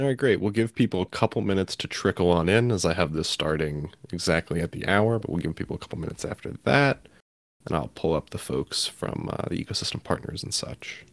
All right, great. We'll give people a couple minutes to trickle on in as I have this starting exactly at the hour, but we'll give people a couple minutes after that, and I'll pull up the folks from the ecosystem partners and such.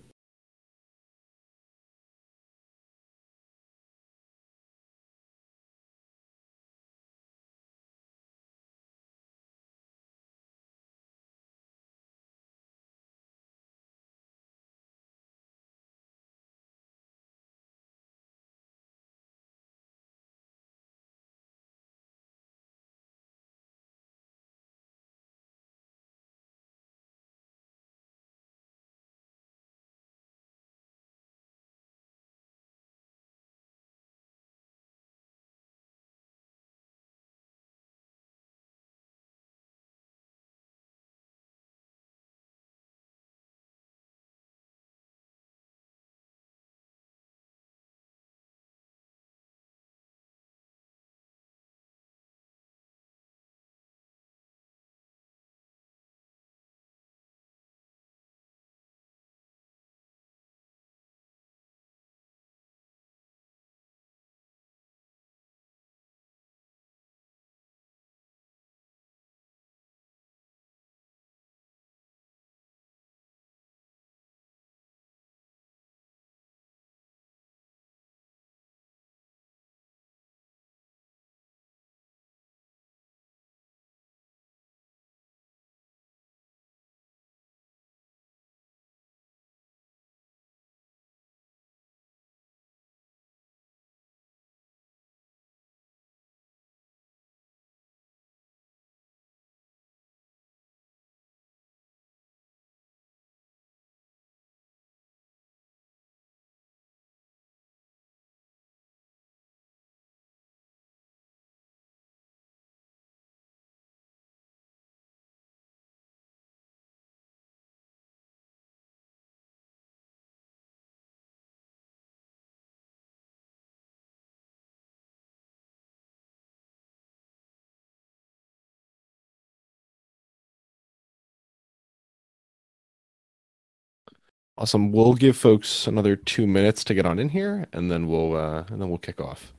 Awesome. We'll give folks another 2 minutes to get on in here, and then we'll kick off.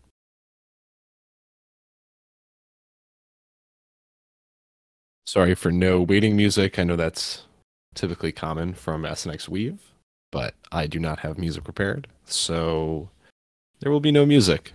Sorry for no waiting music. I know that's typically common from SNX Weave, but I do not have music prepared, so there will be no music.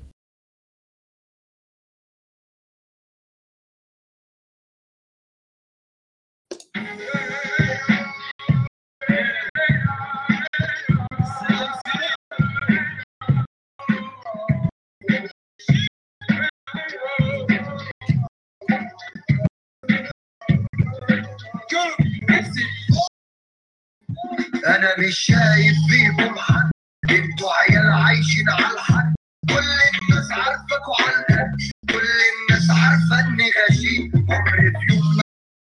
انا مش شايف فيكم حد، انتوا عيال عايشين على الحد، كل الناس عارفاك وعارفه، كل الناس عارفه اني غشيم، عمري في يوم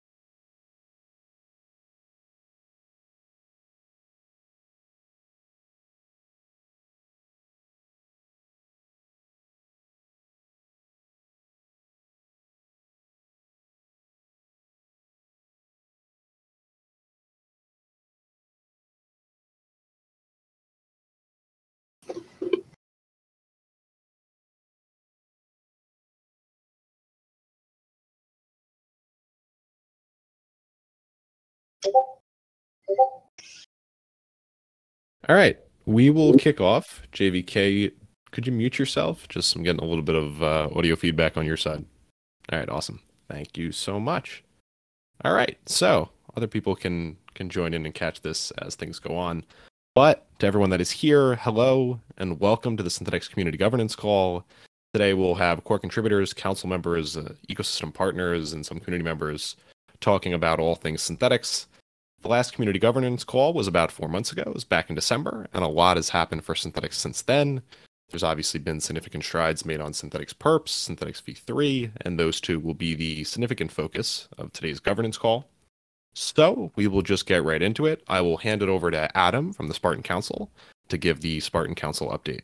All right, we will kick off. JVK, could you mute yourself? Just I'm getting a little bit of audio feedback on your side. All right, awesome. Thank you so much. All right, so other people can join in and catch this as things go on. But to everyone that is here, hello and welcome to the Synthetics Community Governance Call. Today we'll have core contributors, council members, ecosystem partners, and some community members talking about all things synthetics. The last community governance call was about 4 months ago. It was back in December, and a lot has happened for synthetics since then. There's obviously been significant strides made on synthetics perps, synthetics v3, and those two will be the significant focus of today's governance call. So we will just get right into it. I will hand it over to Adam from the Spartan Council to give the Spartan Council update.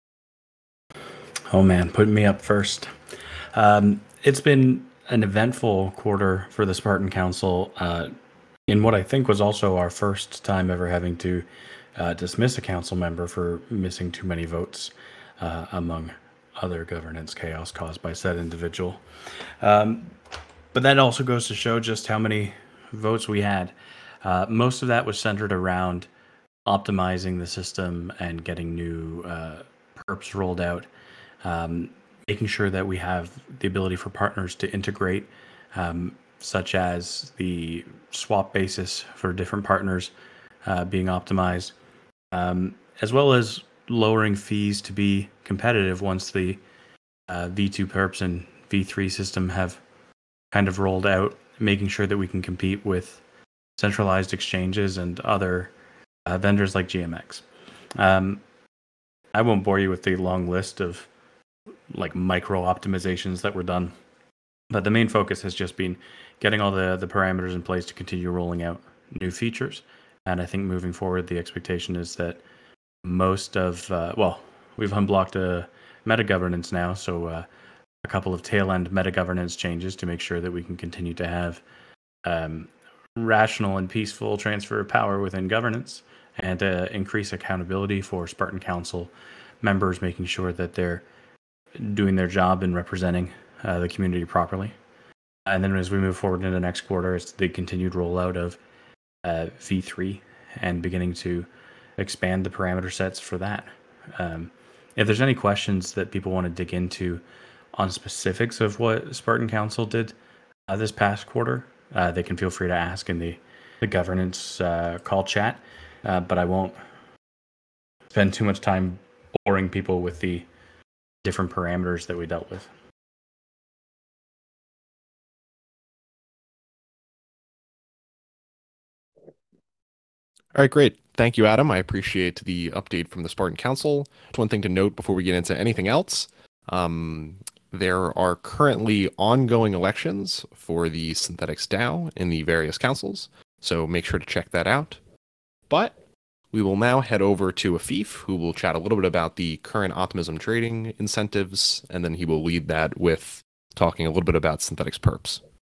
Oh man, putting me up first. It's been an eventful quarter for the Spartan Council in what I think was also our first time ever having to dismiss a council member for missing too many votes. among other governance chaos caused by said individual. But that also goes to show just how many votes we had. Most of that was centered around optimizing the system and getting new perps rolled out, making sure that we have the ability for partners to integrate, such as the swap basis for different partners being optimized, as well as lowering fees to be competitive once the V2 perps and V3 system have kind of rolled out, making sure that we can compete with centralized exchanges and other vendors like GMX. I won't bore you with the long list of like micro optimizations that were done, but the main focus has just been getting all the parameters in place to continue rolling out new features. And I think moving forward, the expectation is that most of, we've unblocked meta governance now, so a couple of tail end meta governance changes to make sure that we can continue to have rational and peaceful transfer of power within governance, and increase accountability for Spartan Council members, making sure that they're doing their job and representing the community properly. And then as we move forward into the next quarter, it's the continued rollout of V3 and beginning to expand the parameter sets for that. If there's any questions that people want to dig into on specifics of what Spartan Council did this past quarter, they can feel free to ask in the governance call chat, but I won't spend too much time boring people with the different parameters that we dealt with. All right, great. Thank you, Adam. I appreciate the update from the Spartan Council. One thing to note before we get into anything else, there are currently ongoing elections for the Synthetix DAO in the various councils, so make sure to check that out. But we will now head over to Afif, who will chat a little bit about the current Optimism trading incentives, and then he will lead that with talking a little bit about Synthetix perps.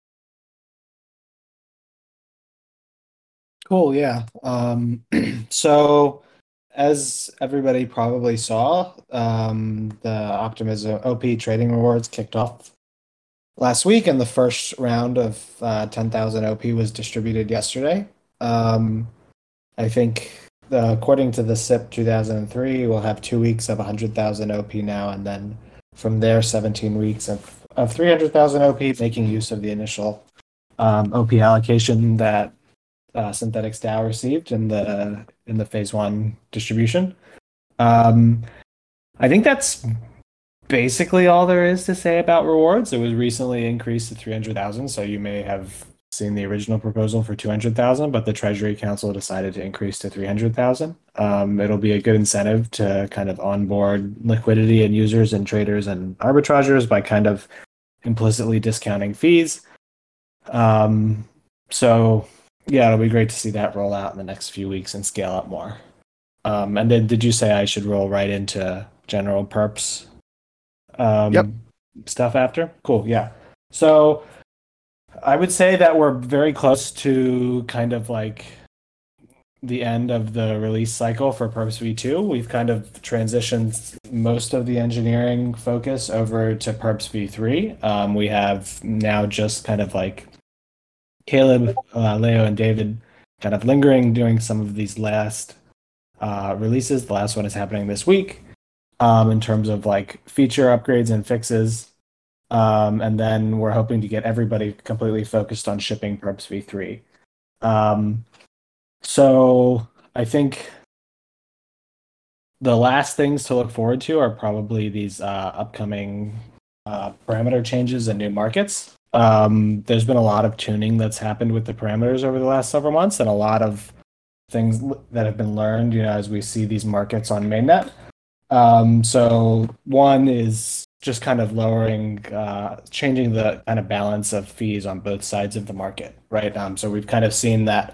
Cool, yeah. So as everybody probably saw, the Optimism OP trading rewards kicked off last week, and the first round of 10,000 OP was distributed yesterday. I think according to the SIP 2003, we'll have 2 weeks of 100,000 OP now, and then from there 17 weeks of 300,000 OP, making use of the initial OP allocation that Synthetix DAO received in the phase 1 distribution. I think that's basically all there is to say about rewards. It was recently increased to 300,000, so you may have seen the original proposal for 200,000, but the Treasury Council decided to increase to 300,000. It'll be a good incentive to kind of onboard liquidity and users and traders and arbitrageurs by kind of implicitly discounting fees. So yeah, it'll be great to see that roll out in the next few weeks and scale up more. And then did you say I should roll right into general perps Yep. stuff after? Cool, yeah. So I would say that we're very close to kind of like the end of the release cycle for Perps V2. We've kind of transitioned most of the engineering focus over to Perps V3. We have now just kind of like Caleb, Leo, and David kind of lingering, doing some of these last releases. The last one is happening this week in terms of like feature upgrades and fixes. And then we're hoping to get everybody completely focused on shipping Perps V3. So I think the last things to look forward to are probably these upcoming parameter changes and new markets. There's been a lot of tuning that's happened with the parameters over the last several months, and a lot of things that have been learned, as we see these markets on mainnet. So one is just kind of lowering, changing the kind of balance of fees on both sides of the market, right? So we've kind of seen that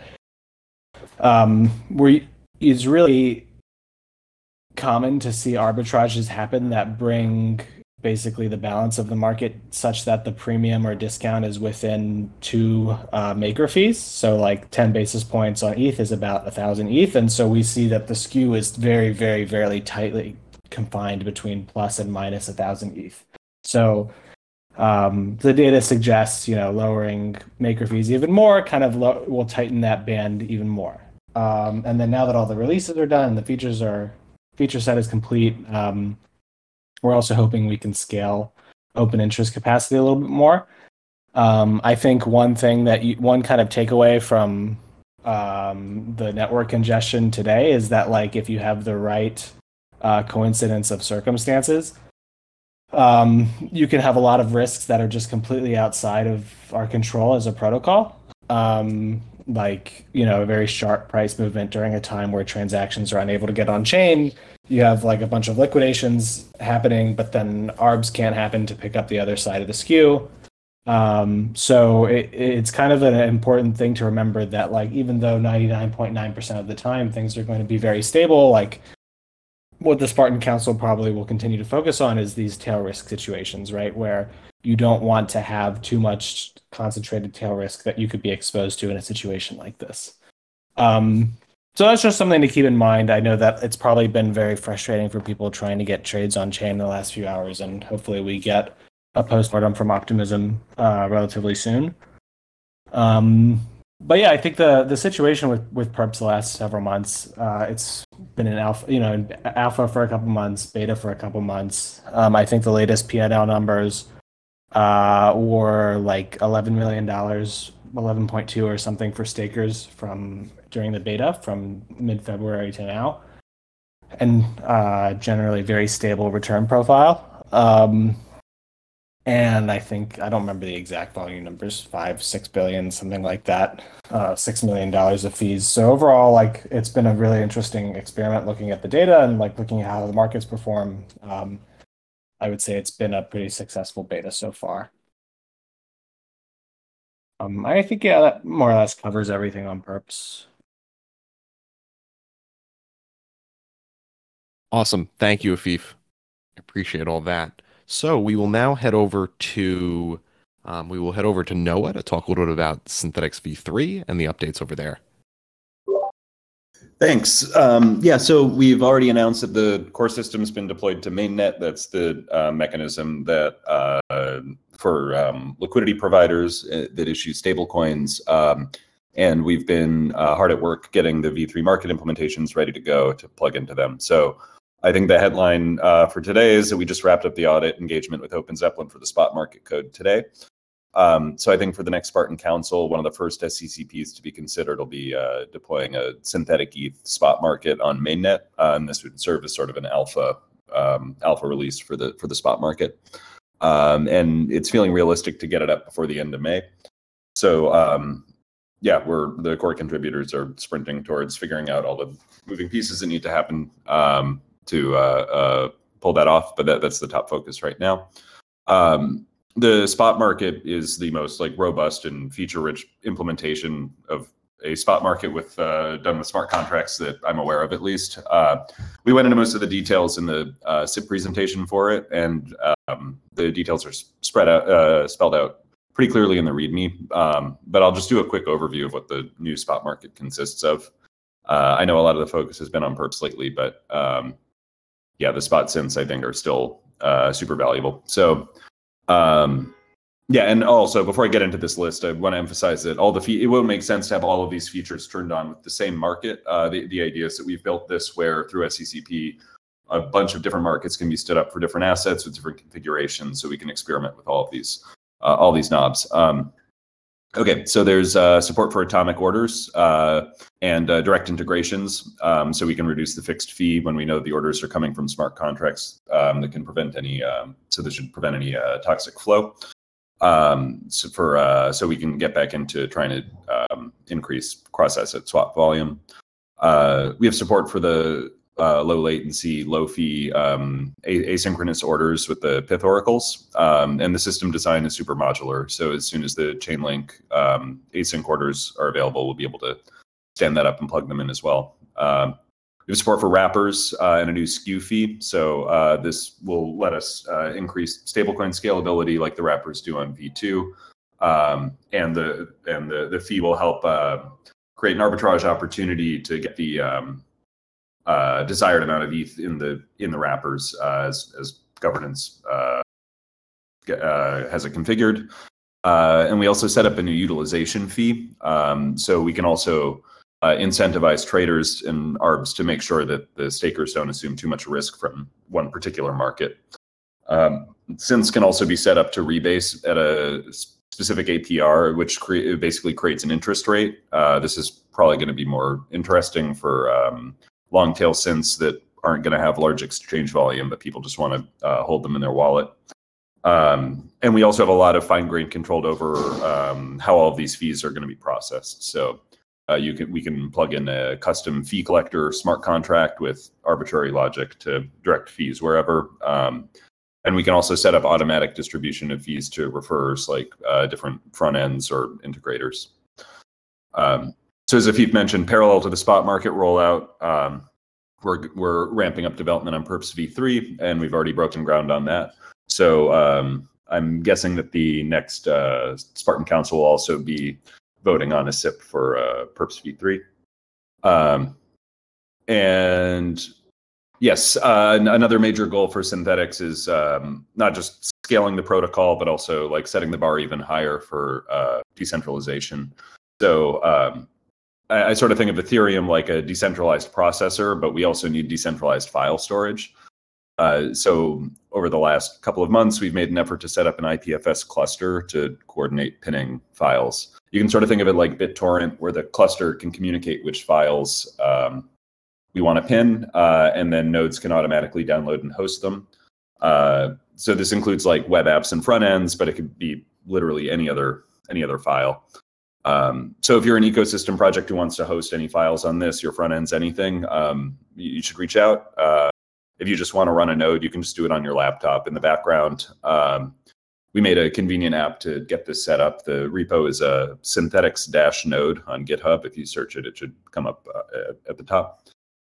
it's really common to see arbitrages happen that bring basically the balance of the market such that the premium or discount is within two maker fees. So like 10 basis points on ETH is about 1,000 ETH. And so we see that the skew is very, very, very tightly confined between plus and minus 1,000 ETH. So the data suggests, lowering maker fees even more will tighten that band even more. And then now that all the releases are done and the feature set is complete, we're also hoping we can scale open interest capacity a little bit more. I think one kind of takeaway from the network congestion today is that, like, if you have the right coincidence of circumstances, you can have a lot of risks that are just completely outside of our control as a protocol. Like, a very sharp price movement during a time where transactions are unable to get on chain. You have like a bunch of liquidations happening, but then ARBs can't happen to pick up the other side of the skew. So it's kind of an important thing to remember that, like, even though 99.9% of the time things are going to be very stable, like, what the Spartan Council probably will continue to focus on is these tail risk situations, right? Where you don't want to have too much concentrated tail risk that you could be exposed to in a situation like this. So that's just something to keep in mind. I know that it's probably been very frustrating for people trying to get trades on chain in the last few hours, and hopefully we get a postmortem from Optimism relatively soon. But yeah, I think the situation with perps the last several months, it's been in alpha for a couple months, beta for a couple months. I think the latest P&L numbers were like $11 million, 11.2 or something for stakers from during the beta from mid-February to now, and generally very stable return profile. And I don't remember the exact volume numbers, 5-6 billion, something like that, $6 million of fees. So overall, like, it's been a really interesting experiment looking at the data and like looking at how the markets perform. I would say it's been a pretty successful beta so far. I think, yeah, that more or less covers everything on perps. Awesome. Thank you, Afif. Appreciate all that. So we will now head over to Noah to talk a little bit about Synthetix v3 and the updates over there. Thanks. So we've already announced that the core system's been deployed to mainnet. That's the mechanism that for liquidity providers that issue stablecoins. And we've been hard at work getting the v3 market implementations ready to go to plug into them. So I think the headline for today is that we just wrapped up the audit engagement with OpenZeppelin for the spot market code today. So I think for the next Spartan Council, one of the first SCCPs to be considered will be deploying a synthetic ETH spot market on mainnet, and this would serve as sort of an alpha release for the spot market. And it's feeling realistic to get it up before the end of May. So the core contributors are sprinting towards figuring out all the moving pieces that need to happen to pull that off, but that's the top focus right now. The spot market is the most robust and feature-rich implementation of a spot market done with smart contracts that I'm aware of, at least. We went into most of the details in the SIP presentation for it, and the details are spelled out pretty clearly in the README. But I'll just do a quick overview of what the new spot market consists of. I know a lot of the focus has been on perps lately, but the spot synths, I think, are still super valuable. So and also before I get into this list, I want to emphasize that it won't make sense to have all of these features turned on with the same market. The idea is that we've built this where through SCCP, a bunch of different markets can be stood up for different assets with different configurations, so we can experiment with all these knobs. Okay, so there's support for atomic orders and direct integrations, so we can reduce the fixed fee when we know the orders are coming from smart contracts that can prevent any toxic flow. So we can get back into trying to increase cross-asset swap volume. We have support for the low latency, low fee asynchronous orders with the Pyth oracles, and the system design is super modular. So as soon as the Chainlink async orders are available, we'll be able to stand that up and plug them in as well. We have support for wrappers and a new skew fee. So this will let us increase stablecoin scalability like the wrappers do on V2, and the fee will help create an arbitrage opportunity to get the desired amount of ETH in the wrappers as governance has it configured. And we also set up a new utilization fee, so we can also incentivize traders and ARBs to make sure that the stakers don't assume too much risk from one particular market. Synths can also be set up to rebase at a specific APR, which basically creates an interest rate. This is probably going to be more interesting for long tail synths that aren't going to have large exchange volume, but people just want to hold them in their wallet. And we also have a lot of fine-grained control over how all of these fees are going to be processed. So we can plug in a custom fee collector smart contract with arbitrary logic to direct fees wherever. And we can also set up automatic distribution of fees to referrers like different front ends or integrators. So as Afif mentioned, parallel to the spot market rollout, we're ramping up development on Perps v3, and we've already broken ground on that. So I'm guessing that the next Spartan Council will also be voting on a SIP for Perps v3. And yes, another major goal for Synthetix is not just scaling the protocol, but also like setting the bar even higher for decentralization. So I sort of think of Ethereum like a decentralized processor, but we also need decentralized file storage. So over the last couple of months, we've made an effort to set up an IPFS cluster to coordinate pinning files. You can sort of think of it like BitTorrent, where the cluster can communicate which files we want to pin, and then nodes can automatically download and host them. So this includes like web apps and front ends, but it could be literally any other file. So if you're an ecosystem project who wants to host any files on this, your front ends, anything, you should reach out. If you just want to run a node, you can just do it on your laptop in the background. We made a convenient app to get this set up. The repo is a Synthetix-node on GitHub. If you search it, it should come up at the top.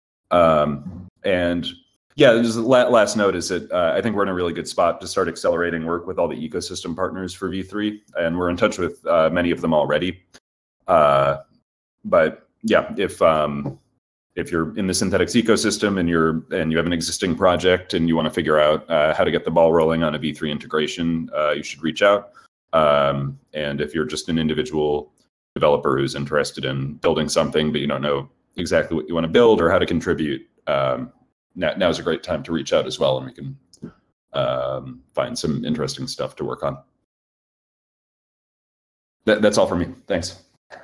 And yeah, just last note is that I think we're in a really good spot to start accelerating work with all the ecosystem partners for V3, and we're in touch with many of them already. But yeah, if you're in the Synthetix ecosystem and you have an existing project and you want to figure out how to get the ball rolling on a V3 integration, you should reach out. And if you're just an individual developer who's interested in building something, but you don't know exactly what you want to build or how to contribute, now is a great time to reach out as well, and we can find some interesting stuff to work on. That's all for me. Thanks.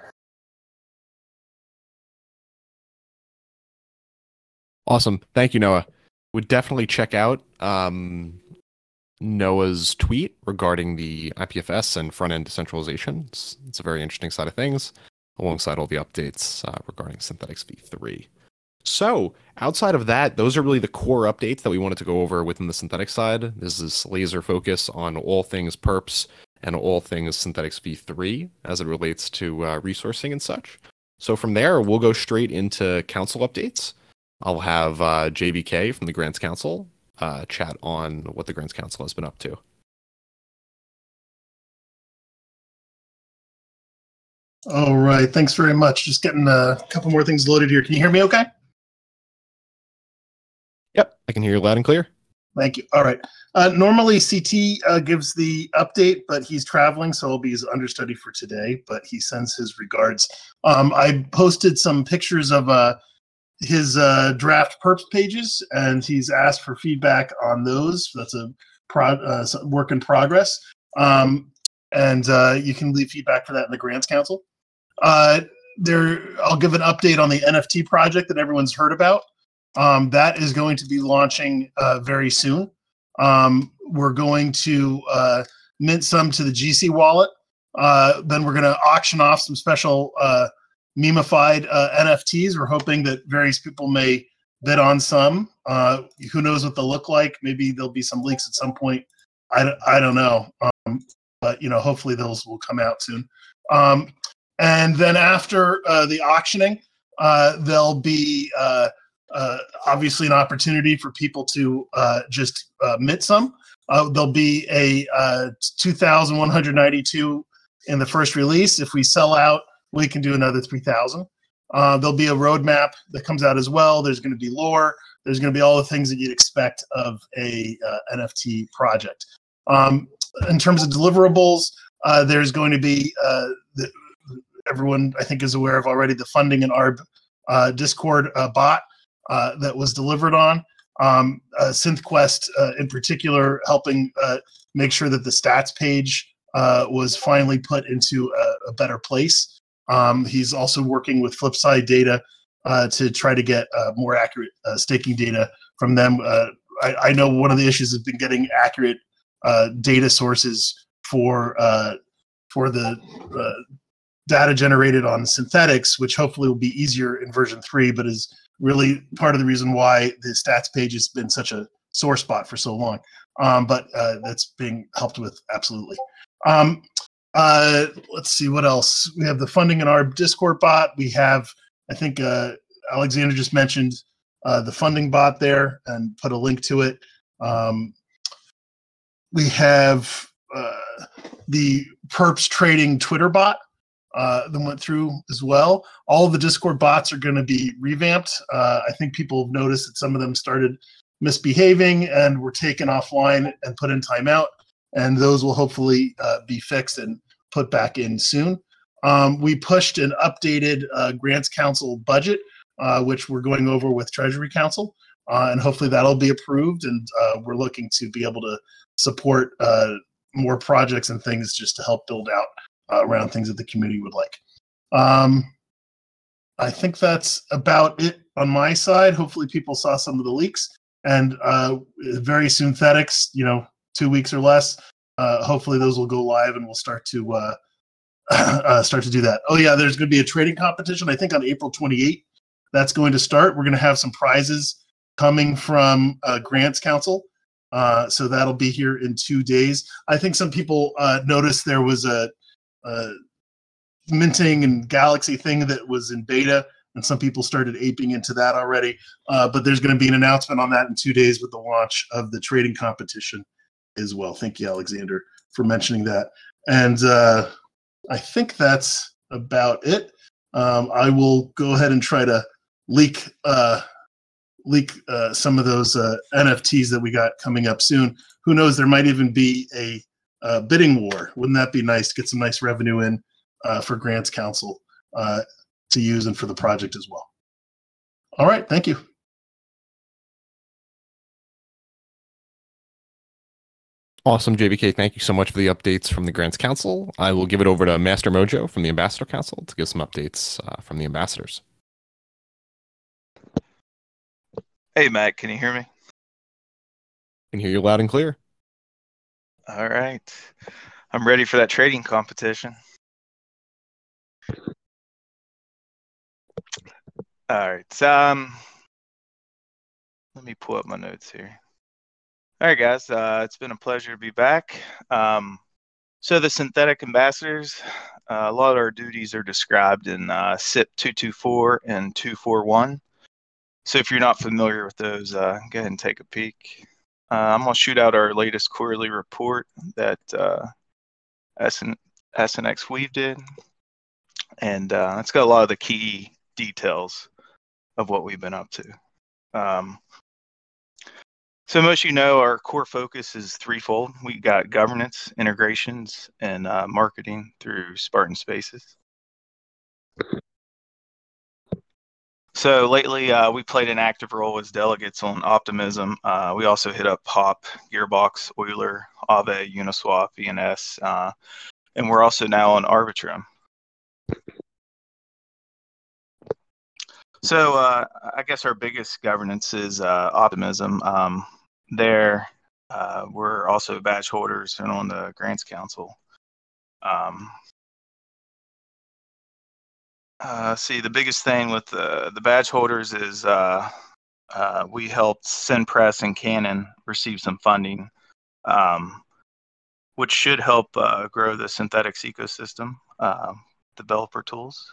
Awesome. Thank you, Noah. Would definitely check out Noah's tweet regarding the IPFS and front-end decentralization. It's a very interesting side of things, alongside all the updates regarding Synthetix v3. So outside of that, those are really the core updates that we wanted to go over within the Synthetix side. This is laser focus on all things Perps and all things Synthetix v3 as it relates to resourcing and such. So from there, we'll go straight into council updates. I'll have JVK from the Grants Council chat on what the Grants Council has been up to. All right, thanks very much. Just getting a couple more things loaded here. Can you hear me okay? Yep, I can hear you loud and clear. Thank you. All right. Normally CT gives the update, but he's traveling, so I'll be his understudy for today, but he sends his regards. I posted some pictures of his draft perps pages, and he's asked for feedback on those. That's a work in progress. And you can leave feedback for that in the Grants Council. I'll give an update on the NFT project that everyone's heard about. That is going to be launching very soon. We're going to mint some to the GC wallet. Then we're going to auction off some special memified NFTs. We're hoping that various people may bid on some. Who knows what they'll look like? Maybe there'll be some leaks at some point. I don't know. But hopefully those will come out soon. And then after the auctioning, there'll be obviously an opportunity for people to just mint some. There'll be a 2,192 in the first release. If we sell out, we can do another 3,000. There'll be a roadmap that comes out as well. There's going to be lore. There's going to be all the things that you'd expect of a NFT project. In terms of deliverables, there's going to be everyone I think is aware of already the funding and ARB Discord bot that was delivered on. SynthQuest in particular helping make sure that the stats page was finally put into a better place. He's also working with Flipside Data to try to get more accurate staking data from them. I know one of the issues has been getting accurate data sources for the data generated on synthetics, which hopefully will be easier in version 3, but is really part of the reason why the stats page has been such a sore spot for so long. But that's being helped with, absolutely. Let's see what else. We have the funding in our Discord bot. We have, I think Alexander just mentioned the funding bot there and put a link to it. We have the perps trading Twitter bot that went through as well. All of the Discord bots are going to be revamped. I think people have noticed that some of them started misbehaving and were taken offline and put in timeout, and those will hopefully be fixed and put back in soon. We pushed an updated Grants Council budget, which we're going over with Treasury Council, and hopefully that'll be approved, and we're looking to be able to support more projects and things just to help build out around things that the community would like. I think that's about it on my side. Hopefully people saw some of the leaks, and very synthetics, 2 weeks or less. Hopefully those will go live and we'll start to do that. Oh yeah, there's going to be a trading competition, I think on April 28th. That's going to start. We're going to have some prizes coming from Grants Council. So that'll be here in 2 days. I think some people noticed there was a minting and Galaxy thing that was in beta, and some people started aping into that already. But there's going to be an announcement on that in 2 days with the launch of the trading competition as well. Thank you, Alexander, for mentioning that. And I think that's about it. I will go ahead and try to leak some of those NFTs that we got coming up soon. Who knows? There might even be a bidding war. Wouldn't that be nice to get some nice revenue in for Grants Council to use and for the project as well? All right. Thank you. Awesome, JBK. Thank you so much for the updates from the Grants Council. I will give it over to Master Mojo from the Ambassador Council to give some updates from the ambassadors. Hey, Matt, can you hear me? Can hear you loud and clear. All right. I'm ready for that trading competition. All right. Let me pull up my notes here. All right, guys. It's been a pleasure to be back. So the synthetic ambassadors, a lot of our duties are described in SIP 224 and 241. So if you're not familiar with those, go ahead and take a peek. I'm going to shoot out our latest quarterly report that SNX Weave did. And it's got a lot of the key details of what we've been up to. So most our core focus is threefold. We got governance, integrations, and marketing through Spartan Spaces. So lately, we played an active role as delegates on Optimism. We also hit up Hop, Gearbox, Euler, Aave, Uniswap, ENS, and we're also now on Arbitrum. So I guess our biggest governance is Optimism. We're also badge holders and on the Grants Council. The biggest thing with the badge holders is we helped SynPress and Canon receive some funding, which should help grow the synthetics ecosystem, developer tools.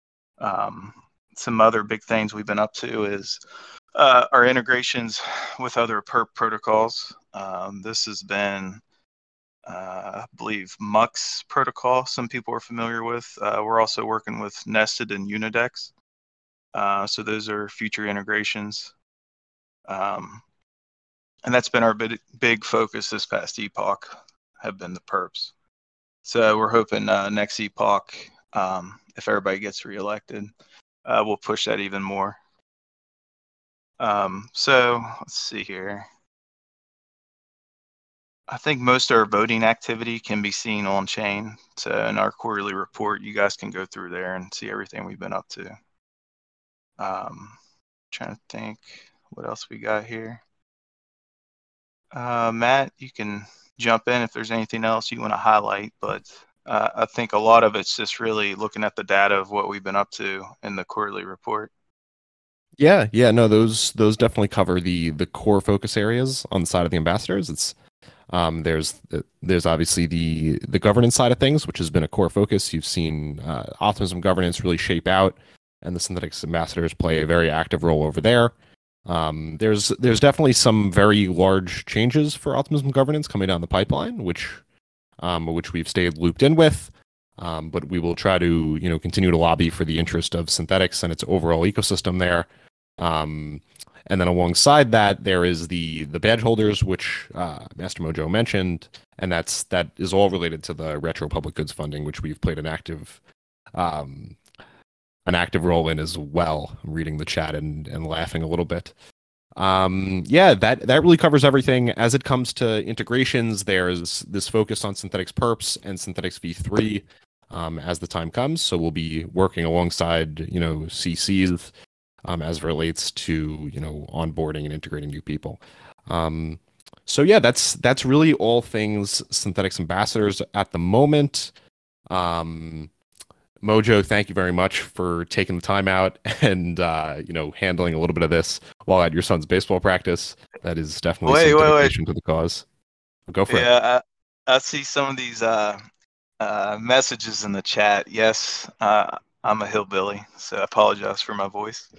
Some other big things we've been up to is our integrations with other perp protocols. This has been, I believe, Mux protocol, some people are familiar with. We're also working with Nested and Unidex. So those are future integrations. And that's been our big focus this past epoch, have been the perps. So we're hoping next epoch, if everybody gets reelected, we'll push that even more. So let's see here. I think most of our voting activity can be seen on chain. So in our quarterly report, you guys can go through there and see everything we've been up to. Trying to think what else we got here. Matt, you can jump in if there's anything else you want to highlight, but I think a lot of it's just really looking at the data of what we've been up to in the quarterly report. Yeah, no, those definitely cover the core focus areas on the side of the ambassadors. It's there's obviously the governance side of things, which has been a core focus. You've seen Optimism governance really shape out, and the Synthetix ambassadors play a very active role over there. There's definitely some very large changes for Optimism governance coming down the pipeline, which we've stayed looped in with. But we will try to continue to lobby for the interest of Synthetix and its overall ecosystem there. And then alongside that, there is the badge holders, which Master Mojo mentioned, and that is all related to the retro public goods funding, which we've played an active role in as well. I'm reading the chat and laughing a little bit. That really covers everything. As it comes to integrations, there's this focus on Synthetix Perps and Synthetix V3 as the time comes. So we'll be working alongside CCs as it relates to onboarding and integrating new people. So yeah, that's really all things Synthetix ambassadors at the moment. Mojo, thank you very much for taking the time out and handling a little bit of this while at your son's baseball practice. That is definitely some dedication to the cause. Go for it. Yeah, I see some of these messages in the chat. Yes, I'm a hillbilly, so I apologize for my voice.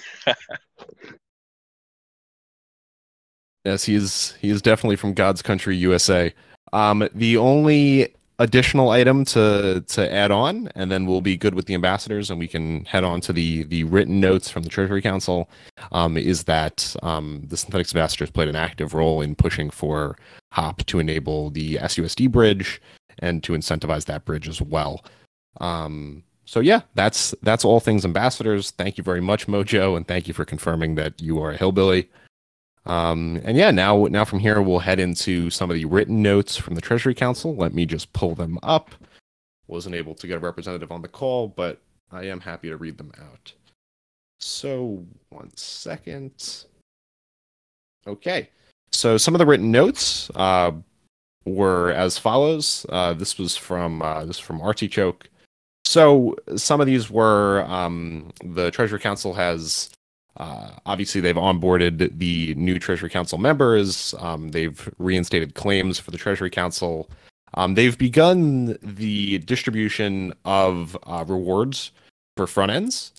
Yes, he is definitely from God's country, USA. The only additional item to add on, and then we'll be good with the ambassadors, and we can head on to the written notes from the Treasury Council, is that the Synthetix ambassadors played an active role in pushing for HOP to enable the SUSD bridge and to incentivize that bridge as well. So yeah, that's all things ambassadors. Thank you very much, Mojo, and thank you for confirming that you are a hillbilly. And yeah, now from here, we'll head into some of the written notes from the Treasury Council. Let me just pull them up. Wasn't able to get a representative on the call, but I am happy to read them out. So 1 second. Okay. So some of the written notes were as follows. This was from Artichoke. So some of these were the Treasury Council has obviously they've onboarded the new Treasury Council members. They've reinstated claims for the Treasury Council. They've begun the distribution of rewards for front ends.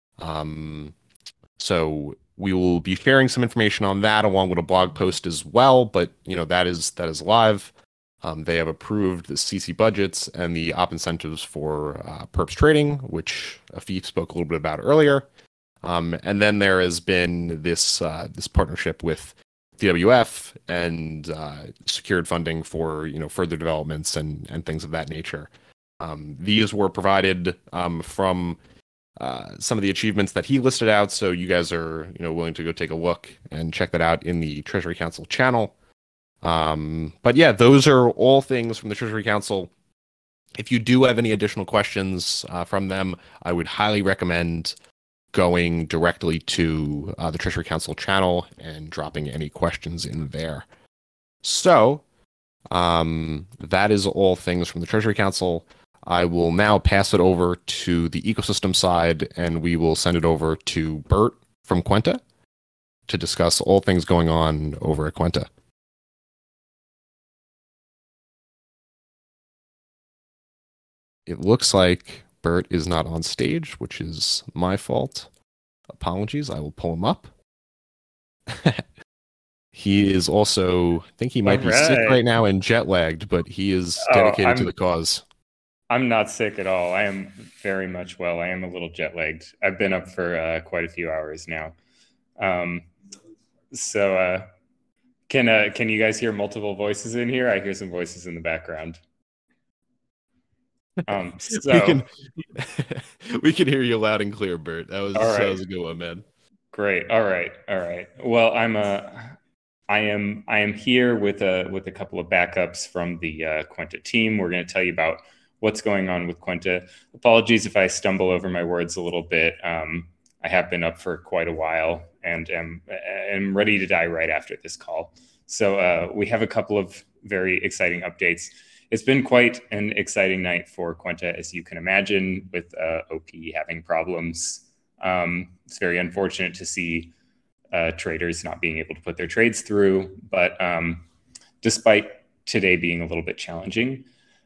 So we will be sharing some information on that along with a blog post as well. But that is live. They have approved the CC budgets and the op incentives for perps trading, which Afif spoke a little bit about earlier. And then there has been this partnership with DWF and secured funding for further developments and things of that nature. These were provided from some of the achievements that he listed out, so you guys are willing to go take a look and check that out in the Treasury Council channel. But yeah, those are all things from the Treasury Council. If you do have any additional questions from them, I would highly recommend going directly to the Treasury Council channel and dropping any questions in there. So that is all things from the Treasury Council. I will now pass it over to the ecosystem side, and we will send it over to Bert from Quenta to discuss all things going on over at Quenta. It looks like Bert is not on stage, which is my fault. Apologies. I will pull him up. He is also, I think he might be sick right now and jet lagged, but he is dedicated to the cause. I'm not sick at all. I am very much well. I am a little jet lagged. I've been up for quite a few hours now. So can you guys hear multiple voices in here? I hear some voices in the background. So we can hear you loud and clear, Bert. That was a good one, man. Great. All right. Well, I am here with a couple of backups from the Quenta team. We're going to tell you about what's going on with Quenta. Apologies if I stumble over my words a little bit. I have been up for quite a while and am ready to die right after this call. So we have a couple of very exciting updates. It's been quite an exciting night for Quenta, as you can imagine, with OP having problems. It's very unfortunate to see traders not being able to put their trades through, but despite today being a little bit challenging,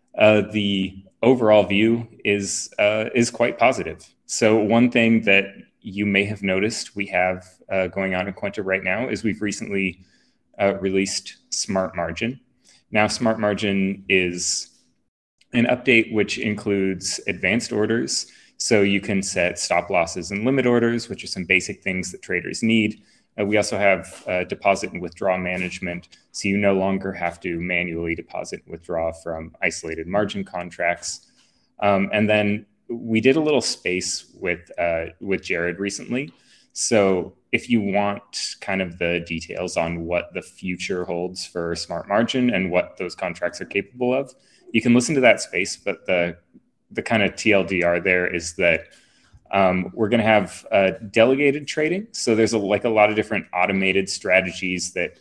the overall view is quite positive. So one thing that you may have noticed we have going on in Quenta right now is we've recently released Smart Margin. Now, Smart Margin is an update which includes advanced orders. So you can set stop losses and limit orders, which are some basic things that traders need. We also have deposit and withdraw management. So you no longer have to manually deposit and withdraw from isolated margin contracts. And then we did a little space with Jared recently. So if you want kind of the details on what the future holds for Smart Margin and what those contracts are capable of, you can listen to that space. But the kind of TLDR there is that we're going to have delegated trading. So there's a lot of different automated strategies that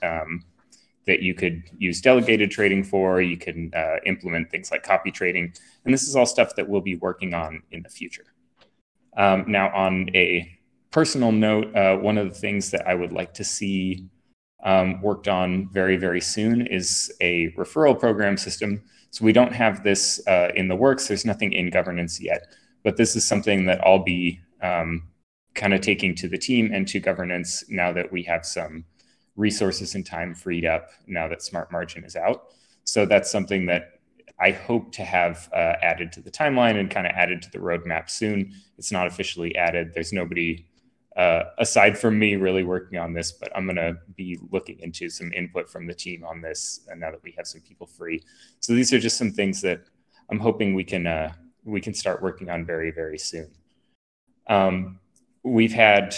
you could use delegated trading for. You can implement things like copy trading. And this is all stuff that we'll be working on in the future. Now, on a personal note, one of the things that I would like to see worked on very, very soon is a referral program system. So we don't have this in the works. There's nothing in governance yet, but this is something that I'll be kind of taking to the team and to governance now that we have some resources and time freed up now that Smart Margin is out. So that's something that I hope to have added to the timeline and kind of added to the roadmap soon. It's not officially added. There's nobody aside from me really working on this, but I'm going to be looking into some input from the team on this and now that we have some people free. So these are just some things that I'm hoping we can start working on very, very soon. We've had,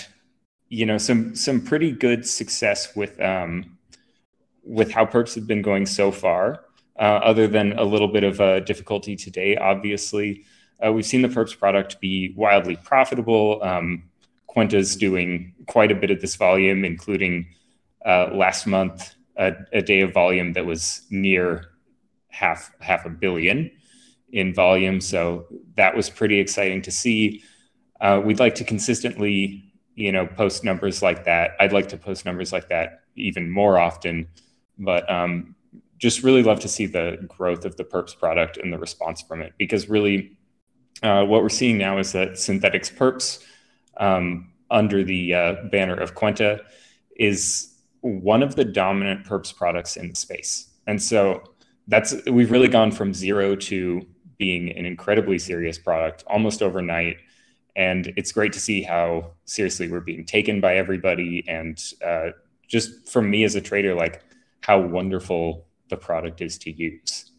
some pretty good success with how perps have been going so far, other than a little bit of difficulty today. Obviously, we've seen the perps product be wildly profitable. Quenta's doing quite a bit of this volume, including last month, a day of volume that was near half a billion in volume. So that was pretty exciting to see. We'd like to consistently, post numbers like that. I'd like to post numbers like that even more often, but just really love to see the growth of the perps product and the response from it, because really what we're seeing now is that Synthetix perps, under the banner of Quenta, is one of the dominant perps products in the space. And so we've really gone from zero to being an incredibly serious product almost overnight. And it's great to see how seriously we're being taken by everybody. And just from me as a trader, like how wonderful the product is to use.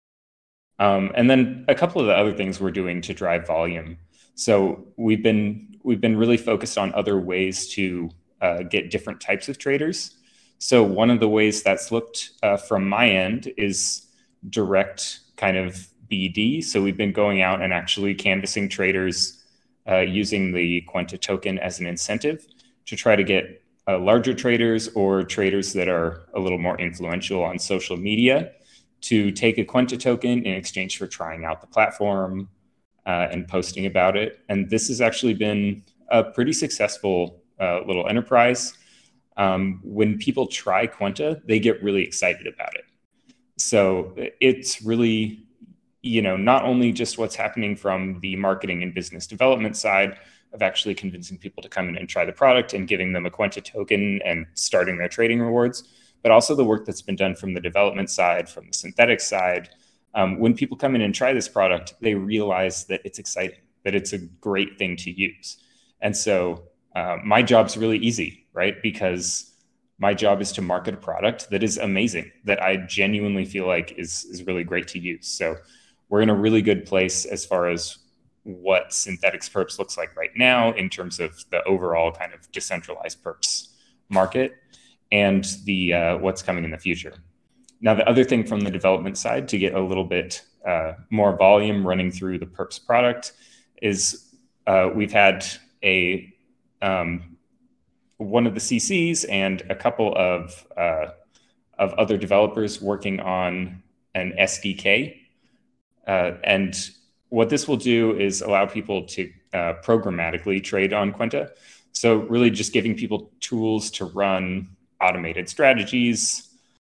And then a couple of the other things we're doing to drive volume. So we've been really focused on other ways to get different types of traders. So one of the ways that's looked from my end is direct kind of BD. So we've been going out and actually canvassing traders using the Quenta token as an incentive to try to get larger traders or traders that are a little more influential on social media to take a Quenta token in exchange for trying out the platform and posting about it. And this has actually been a pretty successful little enterprise. When people try Quenta, they get really excited about it. So it's really, not only just what's happening from the marketing and business development side of actually convincing people to come in and try the product and giving them a Quenta token and starting their trading rewards, but also the work that's been done from the development side, from the Synthetix side, when people come in and try this product, they realize that it's exciting, that it's a great thing to use. And so my job's really easy, right? Because my job is to market a product that is amazing, that I genuinely feel like is really great to use. So we're in a really good place as far as what synthetics perps looks like right now in terms of the overall kind of decentralized perps market and the what's coming in the future. Now, the other thing from the development side to get a little bit more volume running through the perps product is we've had one of the CCs and a couple of other developers working on an SDK. And what this will do is allow people to programmatically trade on Quenta. So really just giving people tools to run automated strategies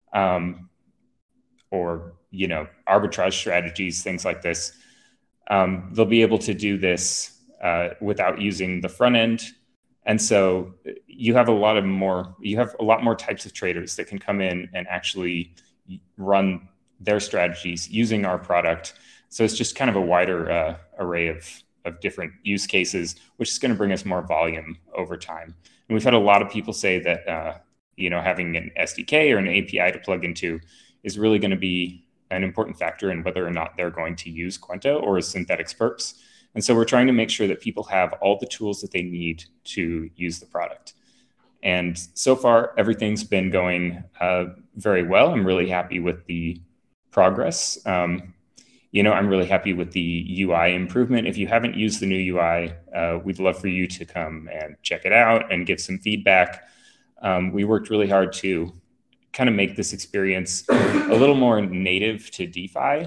or, arbitrage strategies, things like this. They'll be able to do this without using the front end. And so you have a lot more types of traders that can come in and actually run their strategies using our product. So it's just kind of a wider array of different use cases, which is going to bring us more volume over time. And we've had a lot of people say that, having an SDK or an API to plug into is really going to be an important factor in whether or not they're going to use Quenta or synthetics perps. And so we're trying to make sure that people have all the tools that they need to use the product. And so far, everything's been going very well. I'm really happy with the progress. I'm really happy with the UI improvement. If you haven't used the new UI, we'd love for you to come and check it out and give some feedback. We worked really hard to kind of make this experience a little more native to DeFi.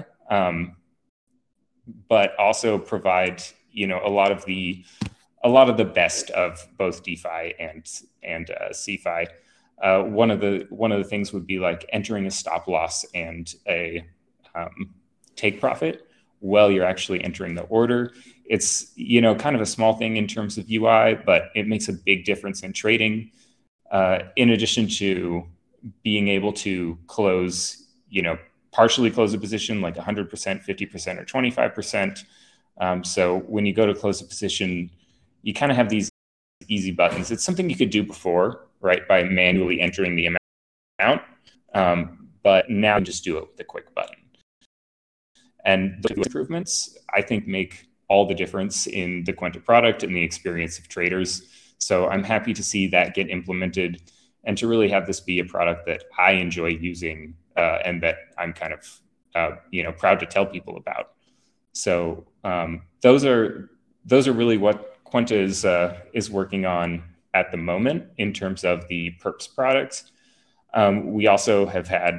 But also provide, a lot of the best of both DeFi and CeFi. One of the things would be like entering a stop loss and a take profit while you're actually entering the order. It's kind of a small thing in terms of UI, but it makes a big difference in trading. In addition to being able to close, partially close a position like 100%, 50%, or 25%. So when you go to close a position, you kind of have these easy buttons. It's something you could do before, right, by manually entering the amount. But now just do it with a quick button. And the improvements, I think, make all the difference in the Quenta product and the experience of traders. So I'm happy to see that get implemented and to really have this be a product that I enjoy using and that I'm kind of, proud to tell people about. So those are really what Quenta is working on at the moment in terms of the perps product. We also have had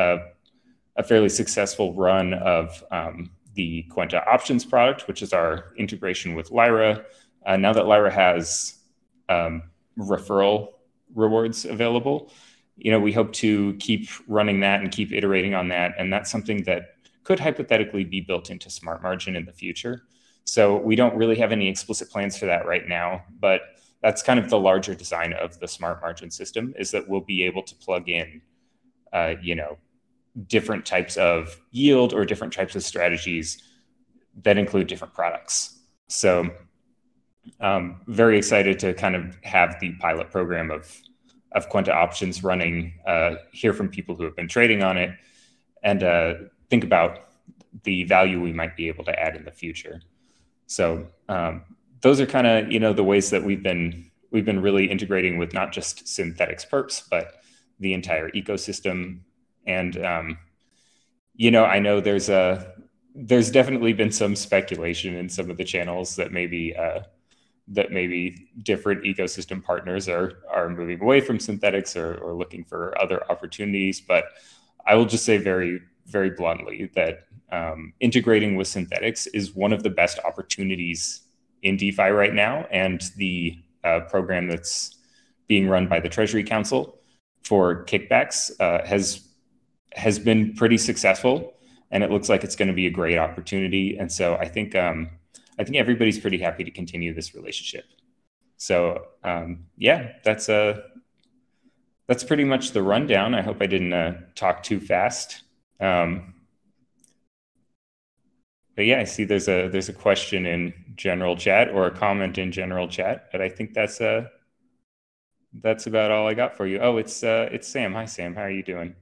a fairly successful run of the Quenta options product, which is our integration with Lyra. Now that Lyra has referral rewards available, we hope to keep running that and keep iterating on that. And that's something that could hypothetically be built into Smart Margin in the future. So we don't really have any explicit plans for that right now, but that's kind of the larger design of the Smart Margin system, is that we'll be able to plug in, different types of yield or different types of strategies that include different products. So very excited to kind of have the pilot program of Quenta options running, hear from people who have been trading on it, and think about the value we might be able to add in the future. So those are kind of the ways that we've been really integrating with not just synthetics perps, but the entire ecosystem. And I know there's definitely been some speculation in some of the channels that maybe different ecosystem partners are moving away from synthetics or looking for other opportunities. But I will just say very, very bluntly that integrating with synthetics is one of the best opportunities in DeFi right now. And the program that's being run by the Treasury Council for kickbacks has been pretty successful, and it looks like it's going to be a great opportunity. And so I think everybody's pretty happy to continue this relationship. So that's pretty much the rundown. I hope I didn't talk too fast. yeah, I see there's a question in general chat or a comment in general chat, but I think that's about all I got for you. Oh, it's Sam. Hi, Sam. How are you doing?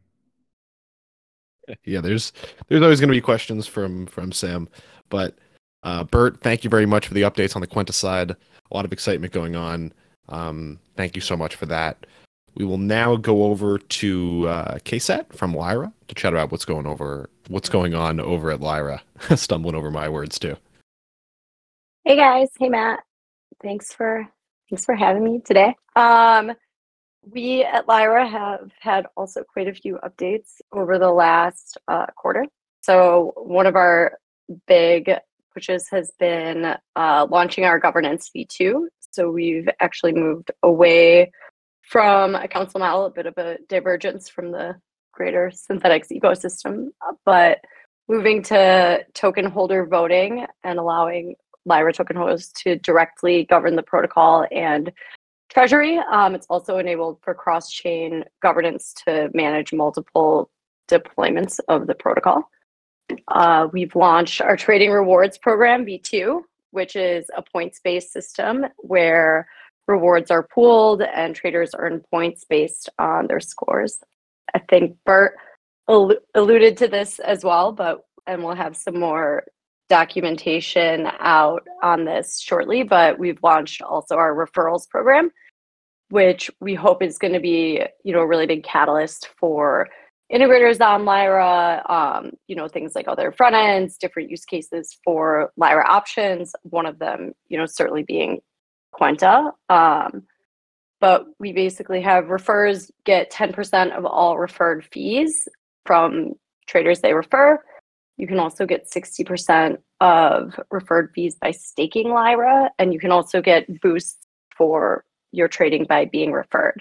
Yeah, there's always going to be questions from Sam, but Bert, thank you very much for the updates on the Quenta side. A lot of excitement going on. Thank you so much for that. We will now go over to KSET from Lyra to chat about what's going on over at Lyra. Stumbling over my words too. Hey guys, hey Matt. Thanks for having me today. We at Lyra have had also quite a few updates over the last quarter. So one of our big pushes has been launching our governance v2. So we've actually moved away from a council model, a bit of a divergence from the greater Synthetix ecosystem, but moving to token holder voting and allowing Lyra token holders to directly govern the protocol and treasury. It's also enabled for cross-chain governance to manage multiple deployments of the protocol. We've launched our trading rewards program, V2, which is a points-based system where rewards are pooled and traders earn points based on their scores. I think Bert alluded to this as well, and we'll have some more documentation out on this shortly, but we've launched also our referrals program, which we hope is going to be, a really big catalyst for integrators on Lyra, things like other front ends, different use cases for Lyra options. One of them, certainly being Quenta. But we basically have refers get 10% of all referred fees from traders they refer. You can also get 60% of referred fees by staking Lyra, and you can also get boosts for your trading by being referred.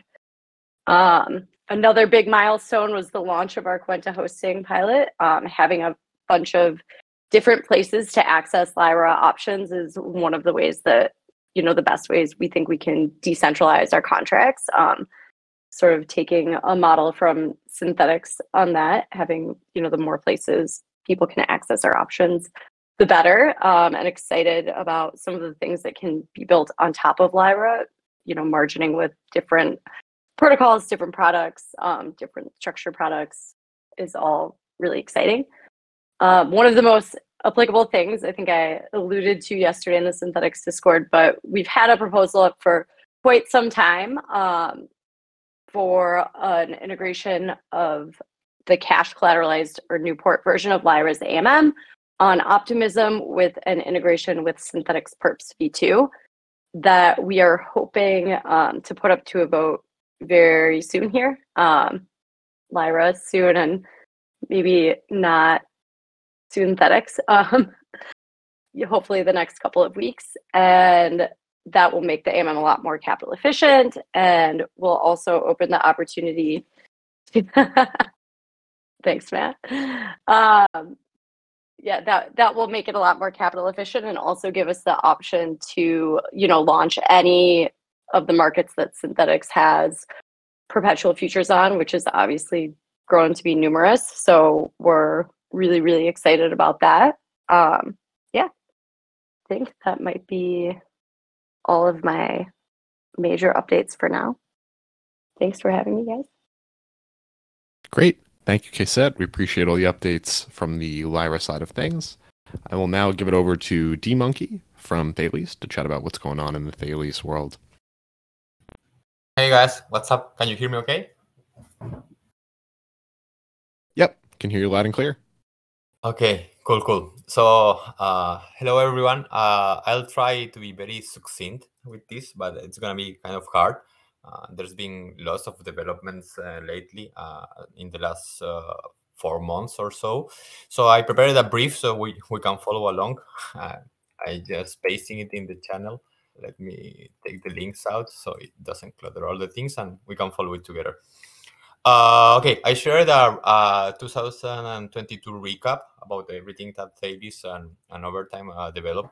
Another big milestone was the launch of our Quenta hosting pilot. Having a bunch of different places to access Lyra options is one of the ways that, the best ways we think we can decentralize our contracts. Sort of taking a model from Synthetix on that, having, the more places people can access our options, the better. And excited about some of the things that can be built on top of Lyra, margining with different protocols, different products, different structure products is all really exciting. One of the most applicable things I think I alluded to yesterday in the Synthetix Discord, but we've had a proposal up for quite some time for an integration of the cash collateralized or Newport version of Lyra's AMM on Optimism with an integration with Synthetix Perps v2 that we are hoping to put up to a vote very soon here. Lyra soon, and maybe not Synthetix. Hopefully the next couple of weeks, and that will make the AMM a lot more capital efficient, and will also open the opportunity to thanks, Matt. That will make it a lot more capital efficient and also give us the option to, launch any of the markets that Synthetix has perpetual futures on, which is obviously grown to be numerous. So we're really, really excited about that. I think that might be all of my major updates for now. Thanks for having me, guys. Great. Thank you, KSET. We appreciate all the updates from the Lyra side of things. I will now give it over to D-Monkey from Thales to chat about what's going on in the Thales world. Hey guys, what's up? Can you hear me okay? Yep, can hear you loud and clear. Okay, cool. So, hello everyone. I'll try to be very succinct with this, but it's gonna be kind of hard. There's been lots of developments lately in the last 4 months or so. So I prepared a brief so we can follow along. I just pasting it in the channel. Let me take the links out so it doesn't clutter all the things and we can follow it together. Okay, I shared our 2022 recap about everything that Thales and Overtime developed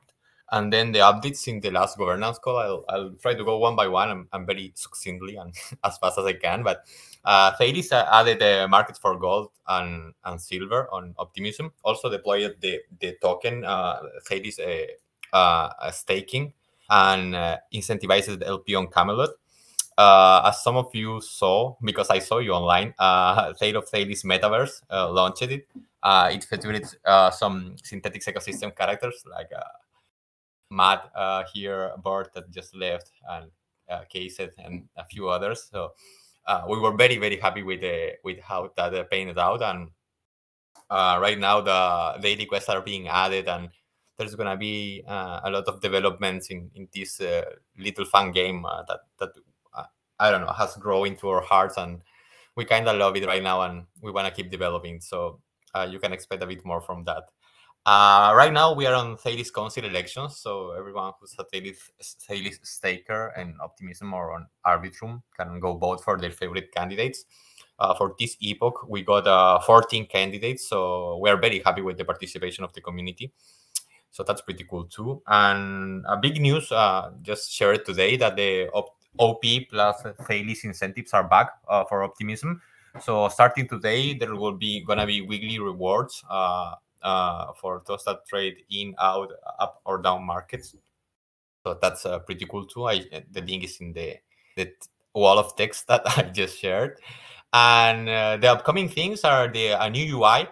And then the updates in the last governance call, I'll try to go one by one and very succinctly and as fast as I can. But Thales added the markets for gold and silver on Optimism. Also deployed the token Thales staking and incentivizes the LP on Camelot. As some of you saw, because I saw you online, Tale of Thales Metaverse launched it. It featured some synthetic ecosystem characters like Matt here, Bart that just left, and Kaseth and a few others. So we were very, very happy with how that painted out. And right now the daily quests are being added, and there's gonna be a lot of developments in this little fun game that I don't know, has grown into our hearts, and we kind of love it right now, and we want to keep developing. So you can expect a bit more from that. Right now we are on Thales Council elections, so everyone who's a Thales staker and Optimism or on Arbitrum can go vote for their favorite candidates. For this epoch, we got 14 candidates, so we are very happy with the participation of the community. So that's pretty cool too. And a big news just shared today that the OP plus Thales incentives are back for Optimism. So starting today, there will be gonna be weekly rewards for those that trade in, out, up or down markets. So that's pretty cool too. The link is in the wall of text that I just shared. And the upcoming things are a new UI.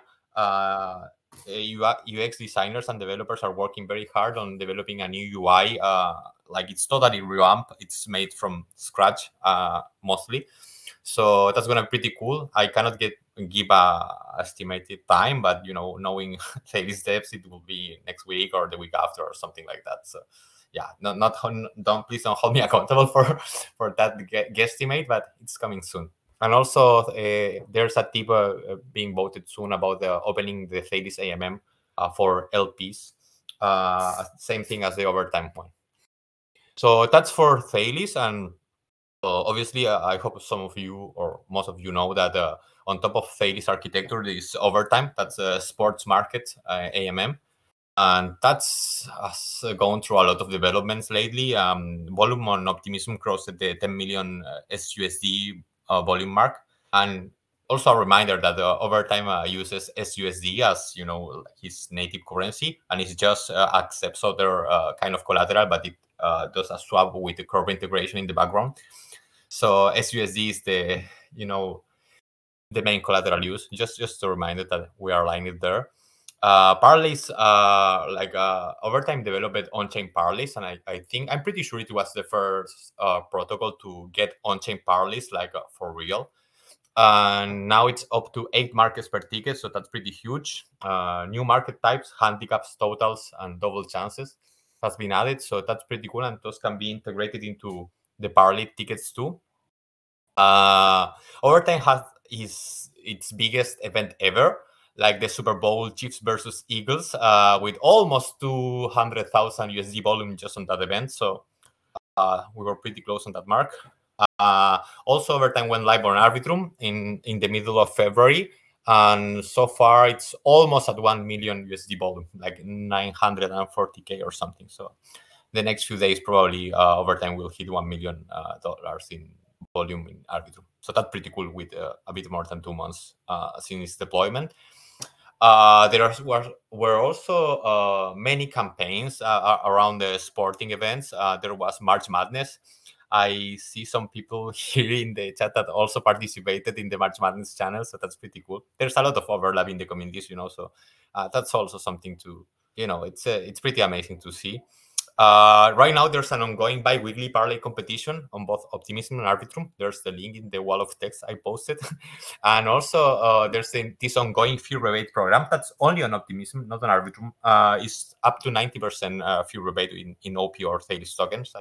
UX designers and developers are working very hard on developing a new UI. Like it's totally revamped. It's made from scratch mostly. So that's gonna be pretty cool. I cannot give a estimated time, but knowing Thales devs, it will be next week or the week after or something like that. So yeah, please don't hold me accountable for that guesstimate, but it's coming soon. And also, there's a tip being voted soon about opening the Thales AMM for LPs. Same thing as the overtime one. So that's for Thales. And obviously, I hope some of you or most of you know that on top of Thales architecture, there is overtime. That's a sports market, AMM. And that's gone through a lot of developments lately. Volume on Optimism crossed the 10 million SUSD volume mark. And also a reminder that Overtime uses SUSD as his native currency, and it just accepts other kind of collateral, but it does a swap with the Curve integration in the background. So SUSD is the main collateral use. Just a reminder that we are aligned there. Parlays, Overtime developed on-chain parlays, and I'm pretty sure it was the first protocol to get on-chain parlays for real. And now it's up to 8 markets per ticket, so that's pretty huge. New market types, handicaps, totals, and double chances has been added, so that's pretty cool, and those can be integrated into the parlay tickets too. Overtime has its biggest event ever, like the Super Bowl Chiefs versus Eagles, with almost 200,000 USD volume just on that event. So we were pretty close on that mark. Also, Overtime went live on Arbitrum in the middle of February, and so far it's almost at 1 million USD volume, like 940K or something. So the next few days, probably Overtime will hit $1 million in volume in Arbitrum. So that's pretty cool with a bit more than 2 months since its deployment. There were also many campaigns around the sporting events. There was March Madness. I see some people here in the chat that also participated in the March Madness channel, so that's pretty cool. There's a lot of overlap in the communities, so that's also something to, it's pretty amazing to see. Right now, there's an ongoing bi-weekly parlay competition on both Optimism and Arbitrum. There's the link in the wall of text I posted. And also, there's this ongoing fee rebate program that's only on Optimism, not on Arbitrum. It's up to 90% fee rebate in OP or Thales tokens.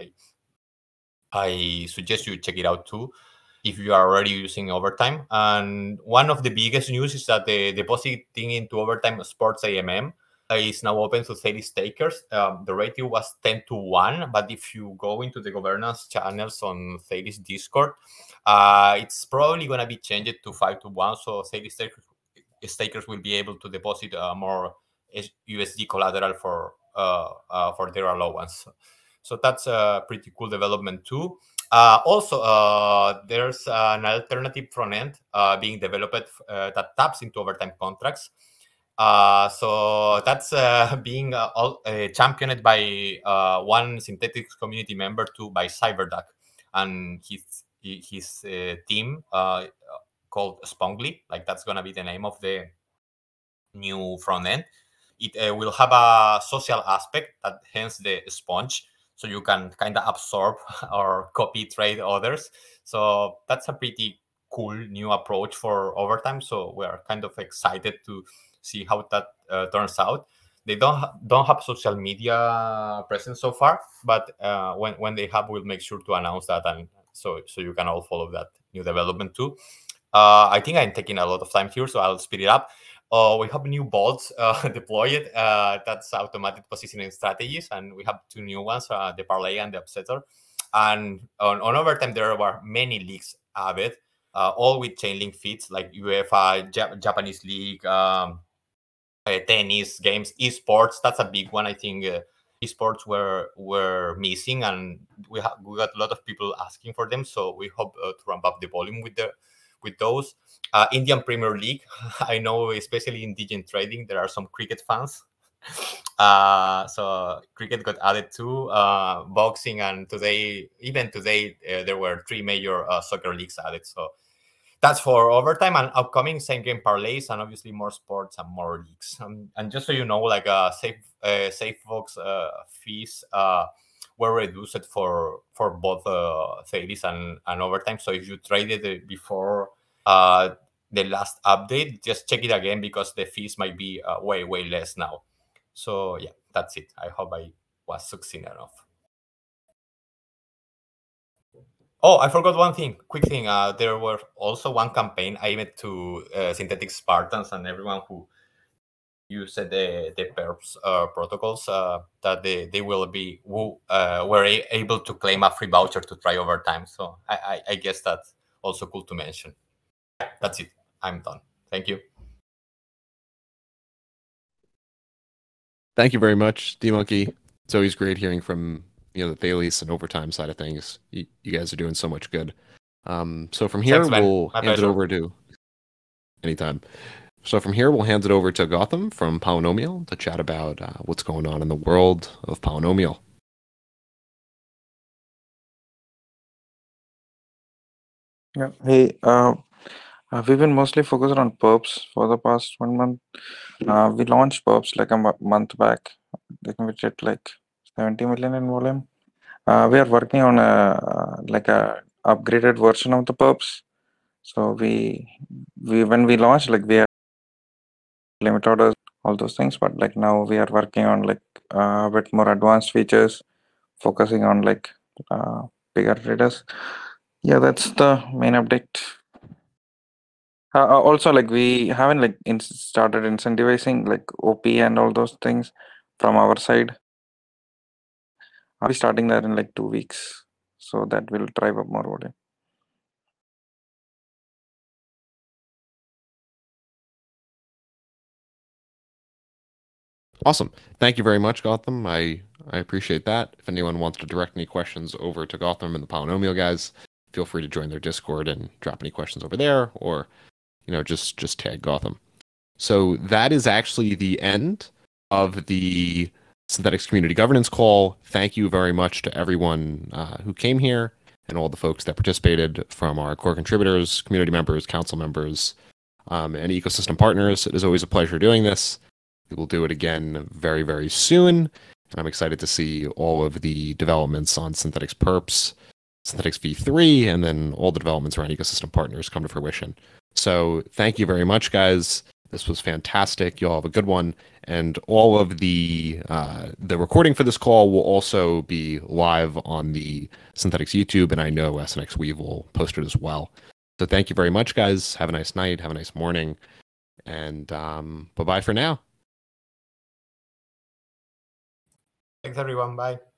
I suggest you check it out too if you are already using Overtime. And one of the biggest news is that the depositing into Overtime Sports AMM is now open to Thales stakers. The ratio was 10-1, but if you go into the governance channels on Thales Discord, it's probably going to be changed to 5-1. So Thales stakers will be able to deposit more USD collateral for for their allowance. So that's a pretty cool development too. Also, there's an alternative front end being developed that taps into overtime contracts. So that's being championed by one Synthetix community member too, by Cyberduck, and his team called Spongly. Like, that's gonna be the name of the new front end. It will have a social aspect, that hence the sponge, so you can kind of absorb or copy trade others. So that's a pretty cool new approach for overtime. So we are kind of excited to see how that turns out. They don't have social media presence so far, but when they have, we'll make sure to announce that, and so you can all follow that new development too. I think I'm taking a lot of time here, so I'll speed it up. We have new bolts deployed. That's automatic positioning strategies, and we have two new ones, the parlay and the upsetter. And on overtime, there were many leagues added, all with Chainlink feeds like UEFA, Japanese League, tennis games, esports. That's a big one. I think esports were missing, and we got a lot of people asking for them. So we hope to ramp up the volume with those. Indian Premier League. I know, especially in Digit Trading, there are some cricket fans. So cricket got added too. Boxing, and even today, there were 3 major soccer leagues added. So that's for overtime and upcoming same game parlays, and obviously more sports and more leagues. And just so you know, like SafeVox fees were reduced for both dailies and overtime. So if you traded it before the last update, just check it again, because the fees might be way less now. So yeah, that's it. I hope I was succinct enough. Oh, I forgot one thing. Quick thing. There were also one campaign aimed to Synthetix Spartans and everyone who used the perps protocols, that they will be were able to claim a free voucher to try overtime. So I guess that's also cool to mention. That's it. I'm done. Thank you. Thank you very much, D-Monkey. It's always great hearing from the Thales and overtime side of things. You guys are doing so much good. So from here, Thanks, man. we'll My hand it pleasure. over to anytime. So from here, we'll hand it over to Gotham from Polynomial to chat about what's going on in the world of Polynomial. Yeah. Hey, we've been mostly focused on perps for the past 1 month. We launched perps like a month back. I think we did like 70 million in volume. We are working on a upgraded version of the perps. So we when we launched, like, we had limit orders, all those things, but like now we are working on like a bit more advanced features, focusing on like bigger traders. Yeah, that's the main update. Also, like, we haven't like started incentivizing like OP and all those things from our side. I'll be starting that in like 2 weeks, so that will drive up more volume. Awesome. Thank you very much, Gotham. I appreciate that. If anyone wants to direct any questions over to Gotham and the Polynomial guys, feel free to join their Discord and drop any questions over there, or just tag Gotham. So that is actually the end of the Synthetix Community Governance Call. Thank you very much to everyone who came here and all the folks that participated, from our core contributors, community members, council members, and ecosystem partners. It is always a pleasure doing this. We will do it again very, very soon, and I'm excited to see all of the developments on Synthetix Perps, Synthetix V3, and then all the developments around ecosystem partners come to fruition. So thank you very much, guys. This was fantastic. You all have a good one. And all of the recording for this call will also be live on the Synthetix YouTube, and I know SNX Weave will post it as well. So thank you very much, guys. Have a nice night. Have a nice morning. And bye-bye for now. Thanks, everyone. Bye.